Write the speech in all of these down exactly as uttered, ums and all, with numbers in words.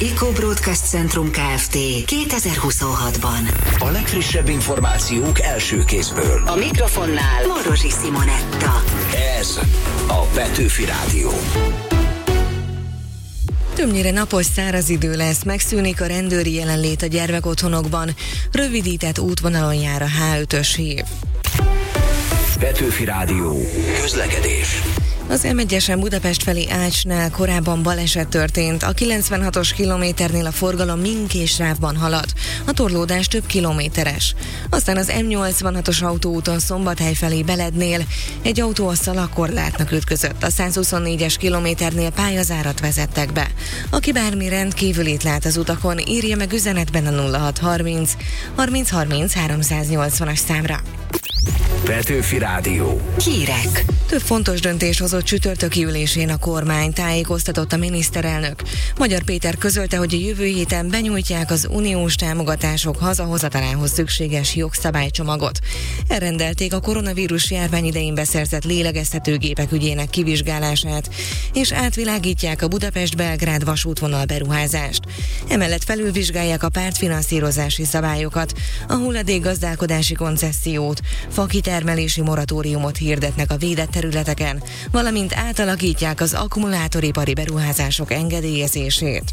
Eco Broadcast Centrum Kft. kétezer-huszonhatban. A legfrissebb információk első kézből. A mikrofonnál Morosi Simonetta. Ez a Petőfi Rádió. Többnyire napos száraz idő lesz, megszűnik a rendőri jelenlét a gyermekotthonokban, rövidített útvonalon jár a há ötös hív. Petőfi Rádió. Közlekedés. Az em egyesen Budapest felé Ácsnál korábban baleset történt, a kilencvenhatos kilométernél a forgalom mindkét sávban halad, a torlódás több kilométeres. Aztán az em nyolcvanhatos autóúton Szombathely felé Belednél egy autó a szalagkorlátnak ütközött, a százhuszonnégyes kilométernél pályazárat vezettek be. Aki bármi rendkívülit lát az utakon, írja meg üzenetben a nulla hat harminc harminc harminc háromszáznyolcvanas számra. Petőfi Rádió. Hírek. Több fontos döntés hozott csütörtöki ülésén a kormány, tájékoztatott a miniszterelnök. Magyar Péter közölte, hogy a jövő héten benyújtják az uniós támogatások hazahozatalához szükséges jogszabálycsomagot. Elrendelték a koronavírus járvány idején beszerzett lélegeztetőgépek ügyének kivizsgálását, és átvilágítják a Budapest-Belgrád vasútvonal beruházást. Emellett felülvizsgálják a pártfinanszírozási szabályokat, a hulladékgazdálkodási koncessziót, fakitermelési moratóriumot hirdetnek a védett területeken, valamint átalakítják az akkumulátoripari beruházások engedélyezését.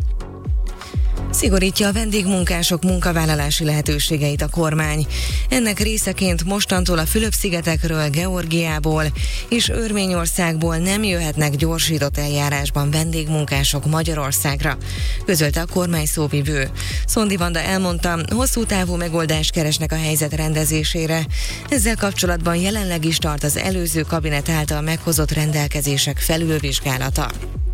Szigorítja a vendégmunkások munkavállalási lehetőségeit a kormány. Ennek részeként mostantól a Fülöp-szigetekről, Georgiából és Örményországból nem jöhetnek gyorsított eljárásban vendégmunkások Magyarországra, közölte a kormány szóvivő. Szondi Vanda elmondta, hosszú távú megoldást keresnek a helyzet rendezésére. Ezzel kapcsolatban jelenleg is tart az előző kabinet által meghozott rendelkezések felülvizsgálata.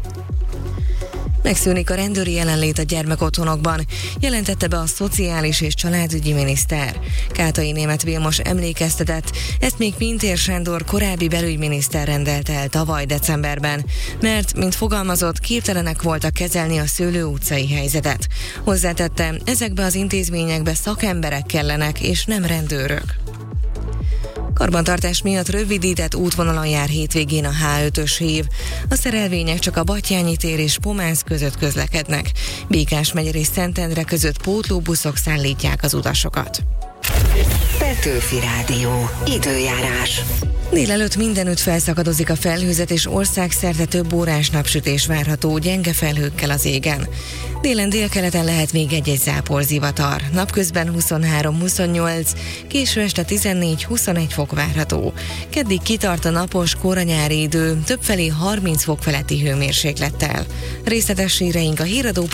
Megszűnik a rendőri jelenlét a gyermekotthonokban, jelentette be a szociális és családügyi miniszter. Kátai Németh Vilmos emlékeztetett, ezt még Pintér Sándor korábbi belügyminiszter rendelte el tavaly decemberben, mert, mint fogalmazott, képtelenek voltak kezelni a Szőlő utcai helyzetet. Hozzátette, ezekbe az intézményekbe szakemberek kellenek, és nem rendőrök. Karbantartás miatt rövidített útvonalon jár hétvégén a há ötös hív. A szerelvények csak a Batthyány tér és Pománsz között közlekednek. Békás megyer és Szentendre között pótlóbuszok szállítják az utasokat. Petőfi Rádió. Időjárás. Délelőtt mindenütt felszakadozik a felhőzet, és országszerte több órás napsütés várható, gyenge felhőkkel az égen. Délen délkeleten lehet még egy-egy záporzivatar. Napközben huszonhárom-huszonnyolc, késő este tizennégy-huszonegy fok várható. Keddig kitart a napos, koranyári idő, többfelé harminc fok feletti hőmérséklettel. Részletes híreink a híradó